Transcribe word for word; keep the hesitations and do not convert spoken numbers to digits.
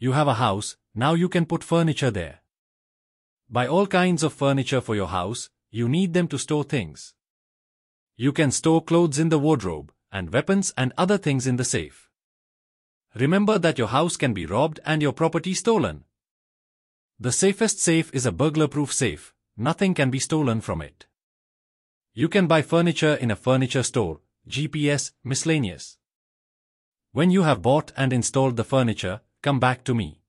You have a house, now you can put furniture there. Buy all kinds of furniture for your house, you need them to store things. You can store clothes in the wardrobe, and weapons and other things in the safe. Remember that your house can be robbed and your property stolen. The safest safe is a burglar-proof safe, nothing can be stolen from it. You can buy furniture in a furniture store, G P S, miscellaneous. When you have bought and installed the furniture, come back to me.